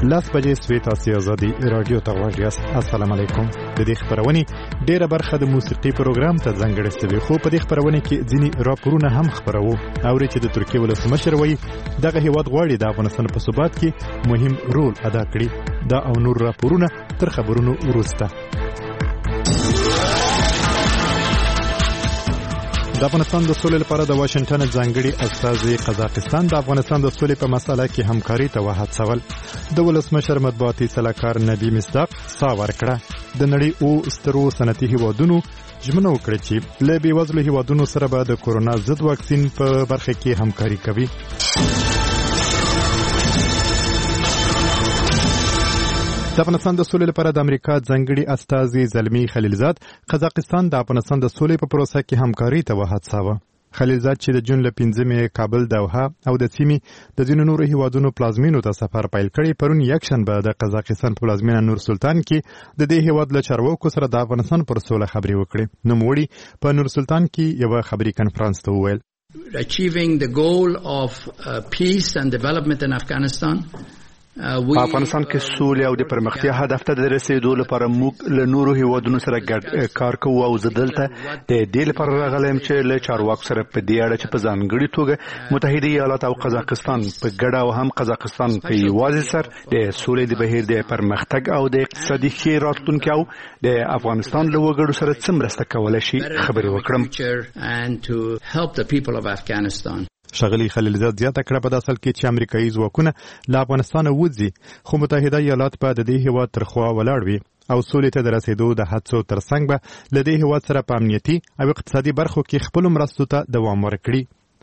لاس بجې سوي تاسو ازادي رادیو ته واجیاست. السلام علیکم. د دې خبرونې ډیره برخه د موسیقي پروګرام ته ځانګړې شوې، خو په دې خبرونه کې ځینی راپورونه هم خبرو او چې د ترکیه ولسمشر وایي دغه هیواد غواړي د افغانستان په ثبات کې مهم رول ادا کړي. دا او نور راپورونه تر خبرونو وروسته. د افغانستان د سولې لپاره د واشنگټن ځانګړي استازي قزاقستان د افغانستان د سولې په مسله کې همکاري ته وهڅول. د ولسمشر مطبوعاتي سلاکار نبی مصداق سا ورکړه. د نړۍ او سترو صنعتي هیوادونو ژمنه وکړه چې له بېوزلو هیوادونو سره به د کورونا ضد واکسین په برخه کې همکاري کوي. د افغانستان د سولې لپاره د امریکا ځانګړي استازي زلمی خلیلزاد قزاقستان د افغانستان د سولې په پروسه کې همکاري ته وهڅاوه. خلیلزاد چې د جون له 15 کابل دوحه او د سیمې د ځینو نورو هیوادونو پلازمینو ته سفر پیل کړی، پرون یکشنبه د قزاقستان په پلازمینه نور سلطان کې د دې هیواد له چارواکو سره د افغانستان پر سوله خبرې وکړې. نوموړي په نور سلطان کې یو خبري کنفرانس ته وویل Achieving the goal of peace and development in Afghanistan. په افغانستان کې سولې او د پرمختیا هدف ته د رسیدو لپاره موږ له نورو هیوادونو سره ګډ کار کوو او زه دلته د دې لپاره راغلم چې له چارواکو سره په دې اړه چې په ځانګړي توګه متحده ایالات او قزاقستان په ګډه او هم قزاقستان په یوازې سر د سولې د بهیر د پرمختګ او د اقتصادي ښې راتلونکي او د افغانستان له وګړو سره څه مرسته کولی شي خبرې وکړم. ښاغلي خلیلزاد زیاته کړه په اصل کې چې امریکایي ځواکونه له افغانستان وځي، خو متحده ایالات په د دې هیواد تر خوا ولاړ وي او سولې ته د رسیدو د هڅو ترڅنګ به له دې هیواد سره په امنیتي او اقتصادي برخو کې خپل مرستو ته دوام ورکړي.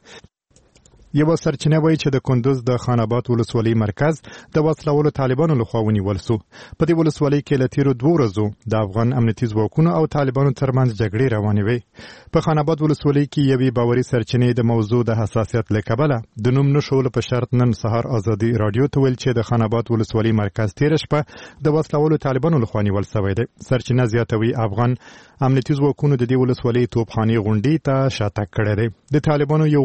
یو سرچینه وایي چې د کندوز د خان آباد ولسوالۍ مرکز د وسلوالو طالبانو لخوا ونیول شو. په دې ولسوالۍ کې له تیرو 2 ورځو د افغان امنیتي ځواکونو او طالبانو ترمنځ جګړې روانې وې. په خان آباد ولسوالۍ کې یوې باوري سرچینې د موضوع د حساسیت له کبله د نوم نشولو په شرط نن سهار ازادي رادیو ته ویل چې د خان آباد ولسوالۍ مرکز تیر شپه د وسلوالو طالبانو لخوا نیول شوی دی. سرچینه زیاتوي افغان امنیتي ځواکونو د دې ولسوالۍ توپخانې غونډې ته شاتګ کړی دی. د طالبانو یو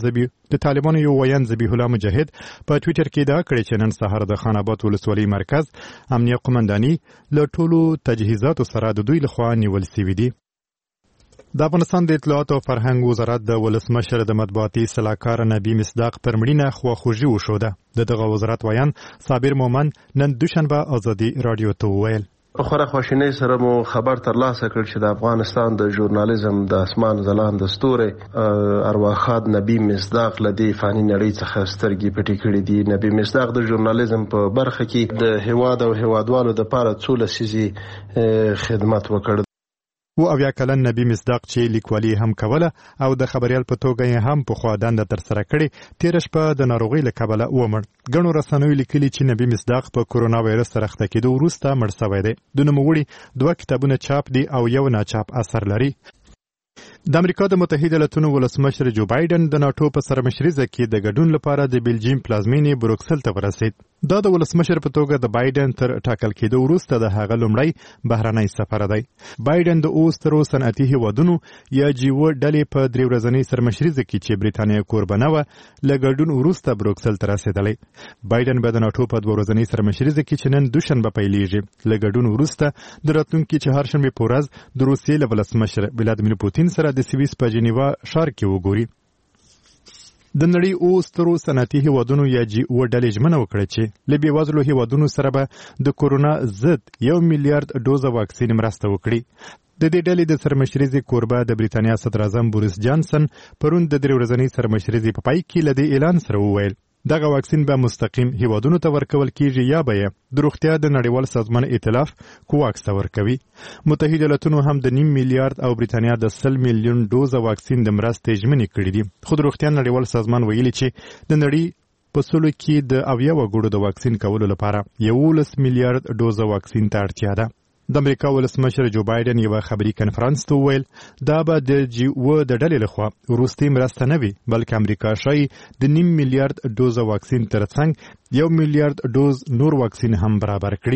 ویان ذبیح الله مجاهد په ټوئیټر کې دا کړی چې نن سهار د خان آباد ولسوالۍ مرکز امنیه قومنداني له ټولو تجهیزاتو سره د دوی لخوا نیول شوي دي. د افغانستان د اطلاعات او فرهنګ وزارت د ولسمشر د مطبوعاتي سلاکار نبی مصداق پر مړینه خواخوږي وښوده. دغه وزارت ویان صابر مومن نن دوشنبه ازادي رادیو ته وویل په خورا خوشینۍ سره مو خبر ترلاسه کړ چې د افغانستان د ژورنالیزم د اسمان ځلانده ستوری ارواښاد نبی مصداق له دې فاني نړۍ څخه سترګې پټې کړې دي. نبی مصداق د ژورنالیزم په برخه کې د هیواد او هیوادوالو دپاره څو لسیزې خدمت وکړ. و اویا کلن نبی مصداق چې لیکوالي هم کوله او د خبريال په توګه یې هم په خوا دنده ترسره کړې، تیر شپه د ناروغۍ له کبله ومړ. ګڼو رسنیو لیکلي چې نبی مصداق په کورونا وایرس سره اخته کېدو وروسته مړ شوی دی. د نوموړي 2 کتابونه چاپ دي او یو ناچاپ اثر لري. د امریکا د متحده ایالاتو ولسمشر جو بایدن د ناتو په سرمشريزه کې د ګډون لپاره د بلجیم پلازمینې بروکسل ته ورسید. دا د ولسمشر په توګه د بایدن تر ټاکل کېدو وروسته د هغه لومړی بهرنی سفر دی. بایدن د اوسترو صنعتي هیوادونو یا جیو ډلې په 3 ورځنۍ سرمشريزه کې چې بریتانیا کوربنه وه له ګډون وروسته بروکسل ته رسېدلی. بایدن به د ناتو په 2 ورځنۍ سرمشريزه کې چې نن دوشنبه پیلېږي له ګډون وروسته د راتلونکي چهارشنبې په ورځ د روسیې له ولسمشر ولادیمیر پوتین سره د سویس په جنیوا ښار کې وګوري. د نړۍ او سترو صنعتي هیوادونو یا جی او ډلې ژمنه وکړه چې له بېوزلو هیوادونو سره به د کورونا ضد 1 میلیارډ ډوزه واکسین مرسته وکړي. د دې ډلې د سرمشريزې کوربه د بریتانیا صدر اعظم بوریس جانسن پرون د 3 ورځنۍ سرمشريزې په پای کې له دې اعلان سره وویل دغه واکسین به مستقیم هیوادونو ته ورکول کیږي یا به د روغتیا د نړیوال سازمان ائتلاف کوواکس ته ورکوي. متحده ایالاتونو هم د 1.5 میلیارډ او بریتانیا د 100 میلیون ډوزه واکسین د مرستې ژمنې کړې دي. خو د روغتیا نړیوال سازمان ویلي چې د نړۍ په سلو کې د 80 وګړو د واکسین کولو لپاره 11 میلیارډ ډوزه واکسین ته اړتیا ده. د امریکا ولسمشر جو بایدن یو خبري کنفرانس ته ویل دا به د جی او د ډلې لخوا وروستي مرسته نه وي، بلکې امریکا شايي د 1.5 میلیارډ ډوزه واکسین ترڅنګ 1 میلیارډ ډوز نور واکسین هم برابر کړي.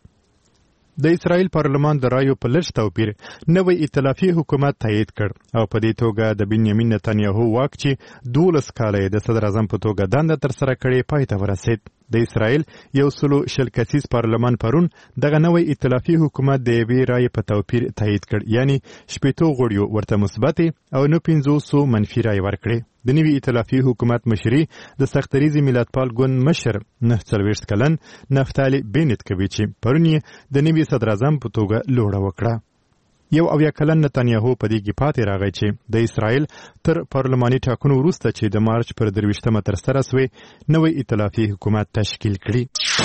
د اسرائیل پارلمان د رایو په لږ توپیر نوی ائتلافي حکومت تایید کړ او په دې توګه د بنیامین نتنیاهو واک چې 12 کاله د صدر اعظم په توګه دنده ترسره کړې پای ته ورسید. د اسرائیل 100 کسیز پارلمان پرون دغه نوې ائتلافي حکومت د یوې رایې په توپیر تایید کړ، یعنی 80 غړیو ورته مثبت او 1500 منفي رایې ورکړې. د نوي ائتلافي حکومت مشري د سختریزي ملتپال ګوند مشر 49 کلن نفتالي بینت کوي چې پرون یې د نوي صدر اعظم په توګه لوړه وکړه. 1 کلن نتانیاهو په دې کې پاتې راغی چې د اسرائیل تر پارلماني ټاکنو وروسته چې د مارچ پر 23مه ترسره شوې نوې ائتلافي حکومت تشکیل کړي.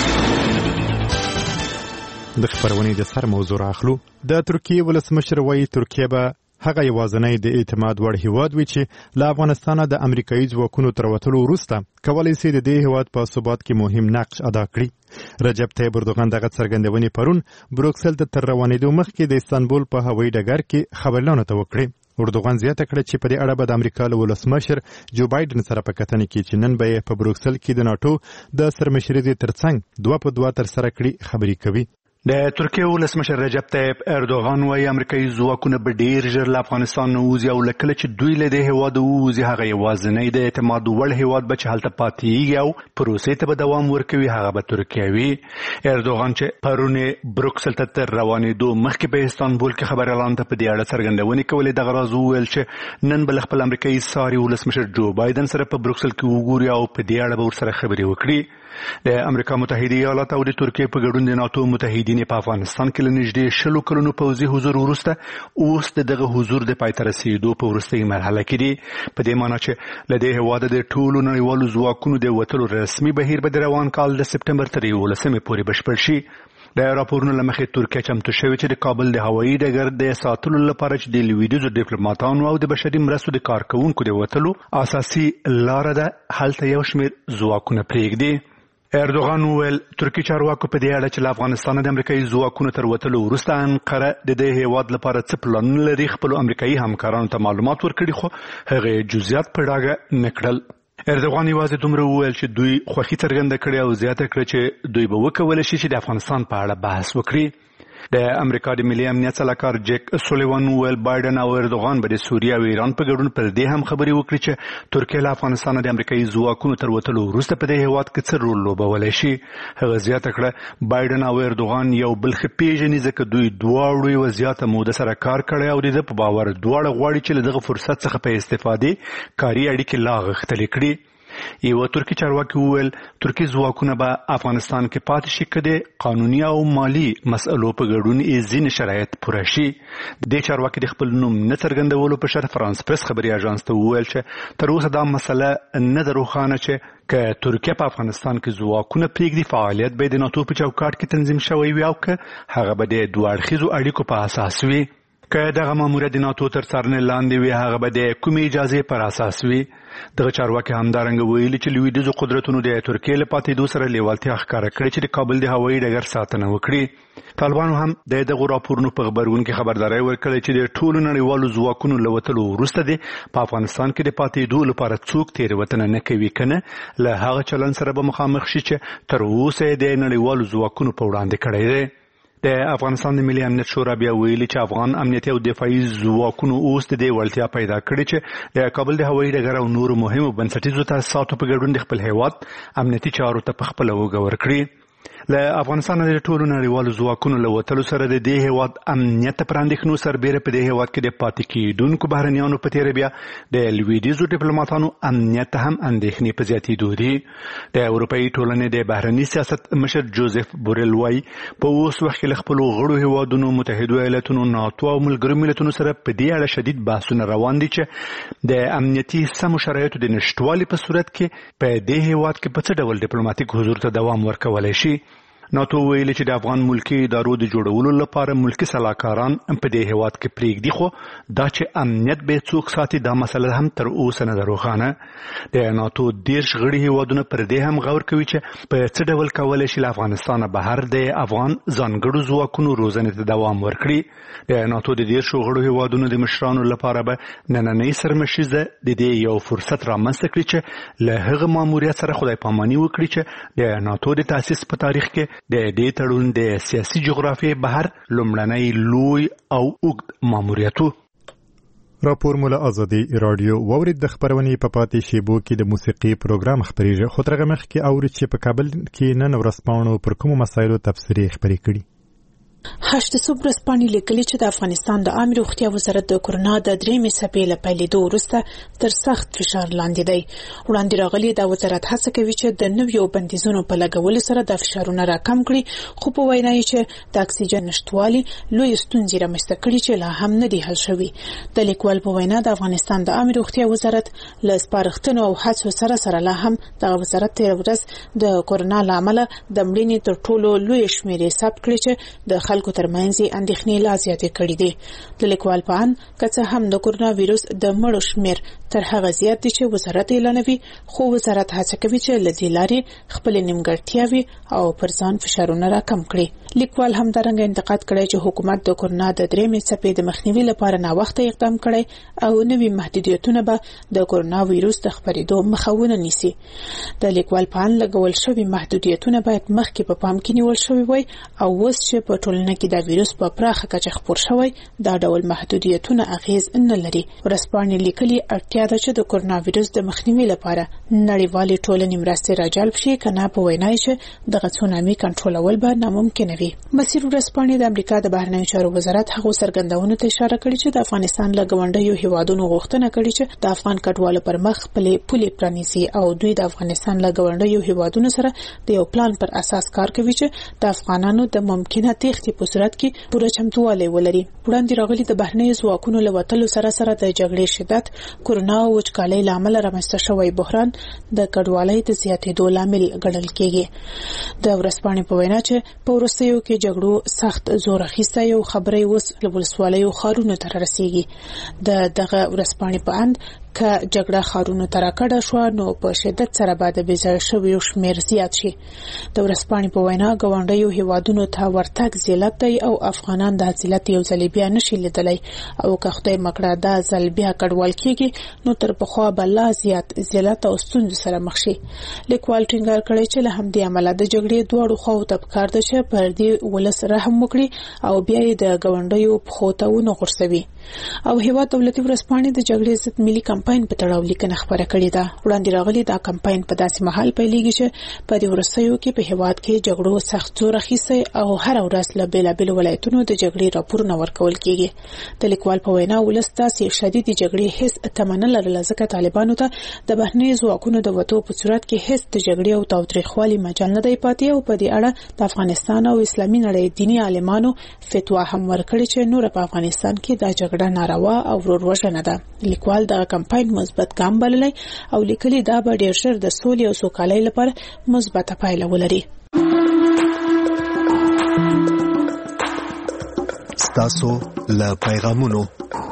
د خبرونې د سر موضوع راخلو. د ترکیه ولسمشر وایي ترکیه به هغه یوازینی د اعتماد وړ هیواد وي چې له افغانستانه د امریکایي ځواکونو تر وتلو وروسته کولی شي د دې هیواد په ثبات کې مهم نقش ادا کړي. رجب طیب اردوغان دغه څرګندونې پرون بروکسل ته تر روانېدو مخکې د استانبول په هوایي ډګر کې خبرلانو ته وکړې. اردوغان زیاته کړه چې په دې اړه به د امریکا له ولسمشر جو بایدن سره په کتنه کې چې نن به په بروکسل کې د ناتو د سرمشرۍ ترڅنګ 2 په 2 ترسره کړي خبرې کوي. د ترکیه ولسمشر رجب طیب اردوغان وايي امریکایي ځواکونه به ډیر ژر له افغانستان نه وځي او لکه چې دوی له دې هیواد وځي هغه یوازینی د اعتماد وړ هیواد به چې هلته پاتېږي او پروسې ته به دوام ورکوي هغه به ترکیه وي. اردوغان چې پرون بروکسل ته تر روانېدو مخکې په استانبول کې خبريالانو ته په دې اړه څرګندونې کولې. دغه راز وویل چې نن به خپل امریکایي ساري ولسمشر جو بایدن سره په بروکسل کې وګوري او په دې اړه به ورسره خبرې وکړي. د امریکا متحده ایالات او د ترکیه په ګډون د ناتو متحدین په افغانستان کې له نږدې 100 کلونو پوځي حضور وروسته اوس دغه حضور د پای ته رسیدو په وروستۍ مرحله کې دی. په دې معنی چې له دې هیواده د ټولو نړیوالو ځواکونو د وتلو رسمي بهیر به د روان کال د سپټمبر تر 11مې پورې بشپړ شي. د راپورونو له مخې ترکیه چمتو شوې چې د کابل د هوایي ډګر د ساتلو لپاره چې د لویدیځو ډیپلوماټانو او د بشري مرستو د کارکونکو د وتلو اساسي لار ده هلته یو شمېر ځواکونه پرېږدي. اردوغان وویل ترکی چارواکو په دې اړه چې له افغانستانه د امریکایي ځواکونو تر وتلو وروسته انقره د دې هیواد لپاره څه پلانونه لري خپل امریکایي همکارانو ته معلومات ورکړي خو هغه جزئیات په ډاګه نه کړل. اردوغان یوازې دومره وویل چې دوی خوښي څرګنده کړې او زیاته کړه چې دوی به وکولی شي چې د افغانستان په اړه بحث وکړي. د امریکا د ملي امنیت سلاکار جیک سولیوان ویل بایدن او اردوغان به د سوریه او ایران په ګډون پر دې هم خبرې وکړي چې ترکیه له افغانستانه د امریکایي ځواکونو تر وتلو وروسته په دې هیواد کې څه رول لوبولی شي. هغه زیاته کړه بایدن او اردوغان یو بل ښه پیژني ځکه دوی دواړو یوه زیاته موده سره کار کړی او د ده په باور دواړه غواړي چې له دغه فرصت څخه په استفادې کاري اړیکې لا غښتلې کړي. یو ترکی چارواکي وویل ترکی ځواکونه به افغانستان کې پاتې شي که د قانوني او مالي مسئلو په ګډون یې ځینې شرایط پوره شي. دې چارواکي د خپل نوم نه څرګندولو په شرط فرانس پرس خبري اژانس ته وویل چې تر اوسه دا مسله نه ده روښانه چې که ترکیه په افغانستان کې ځواکونه پرېږدي فعالیت به د ناتو په چوکاټ کې تنظیم شوی وي او که هغه به د دوه اړخیزو اړیکو په اساس وي. که دغه ماموریت د ناتو تر څارنې لاندې وي هغه به د کومې اجازې پر اساس وي. دغه چارواکي همدارنګه ویلي چې لویدیځو قدرتونو د ترکیې له پاتېدو سره لیوالتیا ښکاره کړې چې د کابل د هوایي ډګر ساتنه وکړي. طالبانو هم د دغو راپورونو په خبرونه کې خبرداری ورکړې چې د ټولو نړیوالو ځواکونو له وتلو وروسته د په افغانستان کې د پاتېدو لپاره څوک تېروتنه نه کوي که نه له هغه چلند سره به مخامخ شي چې تر اوسه د نړیوالو ځواکونو په وړاندې کړی دی. د افغانستان د ملي امنیت شورا بیا ویلي چې افغان امنیتي او دفاعي ځواکونو اوس د دې وړتیا پیدا کړې چې د کابل د هوایي ډګر او نورو مهمو بنسټیزو تاسیساتو په ګډون د خپل هیواد امنیتي چارو ته په خپله اوږه ورکړي. له افغانستان د ټولو نړیوالو ځواکونو له وتلو سره د دې هیواد امنیت پر اندېښنو سربیره په دې هیواد کې د پاتې کېدونکو بهرنیانو په تېره بیا د لویدیځو ډیپلوماټانو امنیت ته هم اندېښنې په زیاتېدو دي. د اروپایي ټولنې د بهرني سیاست مشر جوزف بورل وایي په اوس وخت کې له خپلو غړو هیوادونو متحدو ایالتونو ناتو او ملګرو ملتونو سره په دې اړه شدید بحثونه روان دي چې د امنیتي سمو شرایطو د نشتوالي په صورت کې په دې هیواد کې په څه ډول ډیپلوماټیک حضور ته دوام ورکولی شي. ناتو ویلي چې د افغان ملکی ادارو د جوړولو لپاره ملکی سلاکاران په دې هیواد کې پرېږدي خو دا چې امنیت به څوک ساتي دا مسله هم تر اوسه نه ده روښانه. د ناتو 10 غړي هیوادونه پر دې هم غور کوي چې په څه ډول کولی شي له افغانستانه بهر د افغان ځانګړو ځواکونو روزنې ته دوام ورکړي. د ناتو د 10 غړو هیوادونو د مشرانو لپاره به نننۍ سرمشیزه د دې یو فرصت رامنځته کړي چې له هغه ماموریت سره خدای پاماني وکړي چې د ناتو د تاسیس په تاریخ کې د دې تړون د سیاسي جغرافیې بهر لومړنی لوی او اوږد ماموریت و. راپور مولا ازادي رادیو وورید د خبرونې په پاتې شیبو کې د موسیقي پروګرام خبريږي خو ترغه مخ کې اوري چې په کابل کې نن ورځپاڼو پر کوم مسایلو تفسیری خبري کړي. هشت صبح رسپانې لیکلي چې د افغانستان د عامه روغتیا وزارت د کورونا د درېمې څپې له پیلېدو وروسته تر سخت فشار لاندې دی. وړاندې راغلي د وزارت هڅه کوي چې د نویو بندیزونو په لګولو سره د فشارونه راکم کړي خو په وینا یې چې د اکسیجن نشټوالي لوی ستونزې رامنځته کړي چې لا هم نه دي حل شوي. د لیکوال په وینا د افغانستان د عامه روغتیا وزارت له سپارښتنو او هڅو سره لا هم د وزارت تیر ورځ د کورونا لامل د مړینې تر ټولو لوی شمیرې ثبت کړي چې د خلکو ترمنځ اندېښنې لا زیاتې کړې دي. د لیکوال په اند که څه هم د کورونا وایروس د مړو شمیر تر هغه زیات دي چې وزارت اعلانوي خو وزارت هڅه کوي چې له دې لارې خپل نیمګړتیاوې او پر ځان فشارونه راکم کړي. لیکوال هم درنګ انتقاد کړی چې حکومت د کورونا د درېمې څپې د مخنیوي لپاره نا وخت اقدام کړی او نوي محدودیتونه به د کورونا وایروس د خپرېدو مخه ونه نیسي. د لیکوال په اند لګول شوي محدودیتونه باید مخکې په پام کې نیول شوي وي او اوس چې په ټولنه کې د وایروس په پراخه کچه خپور شوی دا ډول محدودیتونه اغیز نه لري. ورسپانې لیکلي اړتیا ده چې د کورونا وایروس د مخنیوي لپاره نړیوالې ټولنې مرستې راجلب شي کنه په وینا چې د سونامي کنټرولول به ناممکن وي. مسیر ورسپانې د امریکا د بهرنیو چارو وزارت هغه سرګندونو ته اشاره کړې چې د افغانستان له ګاونډیو هیوادونو غوښتنه کړې چې د افغان کډوالو پر مخ پولې پرانیسي او دوی د افغانستان له ګاونډیو هیوادونو سره د یو پلان پر اساس کار کوي چې د افغانانو د ممکنه تېښتې په صورت کې پوره چمتووالی ولري. وړاندې راغلي د بهرنیو ځواکونو له وتلو سره د جګړې شدت کورونا او وچکالۍ له امله رامنځته شوی بحران د کډوالۍ د زیاتېدو لامل ګڼل کېږي. د ورسپانې په وینا چې په وروستیو کې جګړو سخت زور اخیستی او خبرې اوس له ولسوالیو ښارونو ته رسیږي. دغه ورسپانې په اند که جګړه ښارونو ته راکډه شوه نو په شدت سره به د بېځایه شویو شمېر زیات شي. د ورسپانې په وینا ګاونډیو هیوادونو ته ورتګ ذلت دی او افغانان د ذلت یو ځل بیا نشي لیدلی او که خدای مکړه دا ځل بیا کډوال کېږي نو تر پخوا به لا زیات ذلت او ستونزو سره مخ شي. لیکوال ټینګار کړی چې له همدې امله د جګړې دواړو خواو ته پکار ده چې پر دې ولس رحم وکړي او بیا یې د ګاونډیو پښو ته ونه غورځوي. او هیواد دولتي ورسپانې د جګړې ضد ملي کمپاین په تړاو لیکنه خبره کړې ده. وړاندې راغلي دا کمپاین په داسې مهال پیلېږي چې په دې وروستیو کې په هیواد کې جګړو سخت زور اخیستی او هر ورځ له بېلابېلو ولایتونو د جګړې راپورونه ورکول کېږي. د لیکوال په وینا ولس داسې شدیدې جګړې هیڅ تمه نه لرله ځکه طالبانو ته د بهرنیو ځواکونو د وتو په صورت کې هیڅ د جګړې او تاوتریخوالي مجال نه دی پاتې او په دې اړه د افغانستان او اسلامي نړۍ دیني عالمانو فتوا هم ورکړې چې نور په افغانستان کې دا جګړه ناروا او وروروژنه ده. لیکوال د کمپاین مثبت ګام بللی او لیکلي دا به ډېر ژر د سولې او سوکالۍ لپاره مثبته پایله ولري. ستاسو له پیغامونو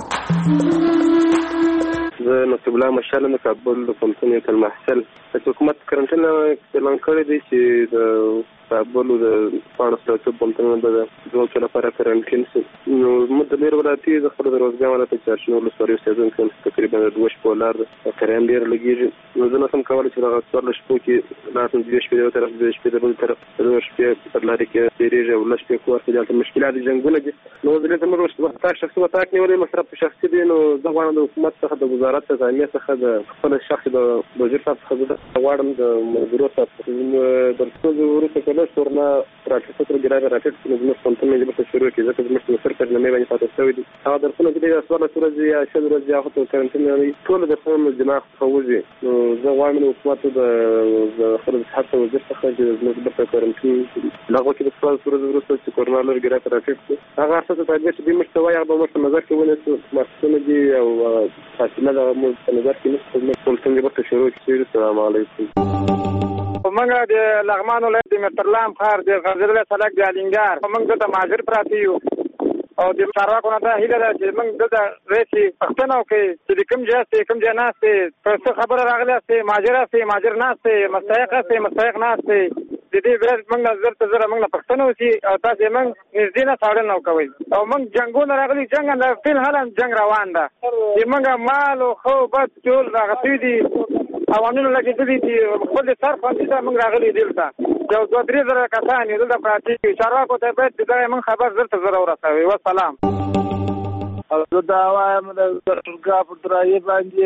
زه نصیب الله مشال د کابل د پوهنتون المحصل حکومت کرنټین اعلان کړی دی چې د کابل د 15 پوهنتون د دوه لپاره کرنټین شي. نو موږ ډېر ولایتي د خپل روزګار لپاره چارشنو له سوري سیزن کې تقریبا 2 شپولار کریم ډېر لګیږي. نو زه نه سم کولای چې هغه څور شپو کې لازم دې شپې یو طرف دې شپې د بل طرف د شپې په لاري کې تیریږي او لږ په کور کې د مشکلات جنگونه دي. نو زه له موږ وخت شخصي وتاک نیولې مصرف شخصي دي. نو زه غواړم د حکومت څخه د وزارت ځانګړي څخه د خپل شخصي د وزیر صاحب څخه غواړم د مدیریت څخه د ټولو ورته کله څورنا راټیټ څخه ګرای راټیټ د موږ پوهنتون د برخه شروع کې ځکه موږ د سرکټ نه باندې پاتې شوی دي. هغه درسونه کې د اسوار سورځي یا شذ ورځي هغه ته کرنټین ټول د فهم دماغ خوځي. نو زه غواړم د حکومت د خپل صحت وزیر څخه د موږ برخه کرنټین لغوه کې د اسوار سورځي ورسته چې کورنا لږ ګرای راټیټ هغه څه ته باید چې د مستوي هغه په نظر کې ونیسو مخکې دي او فاصله د موږ په نظر کې نشته. پوهنتون د برخه شروع کې. السلام علیکم. ومنګه د لغمان ولایت د مترلام ښار د غزل سلک د الینګار ومنګه د ماجر پراتی یو او د چارواکو نه دا هیله ده چې موږ د ریسي پښتنو کې چې کوم ځای کوم ځای ناشته څه خبره راغله چې ماجر ناشته مستحق ناشته د دې ورځ موږ نظر ته زره موږ پښتنو سي او تاسو موږ نږدې نه څاړل نو کوي او موږ جنگونه راغلي جنگ نه فل حالن جنگ روان ده چې موږ مال او خو بد ټول راغتي دي اوامرونه لګېدلي دي خپل سر باندې موږ راغلي دلته یو 2-3 زره کسان دلته پراته دي. چارواکو ته باید دا موږ خبر زر ته زره ورسوي. والسلام. او زه دا وایم د ټولګا په درایي باندې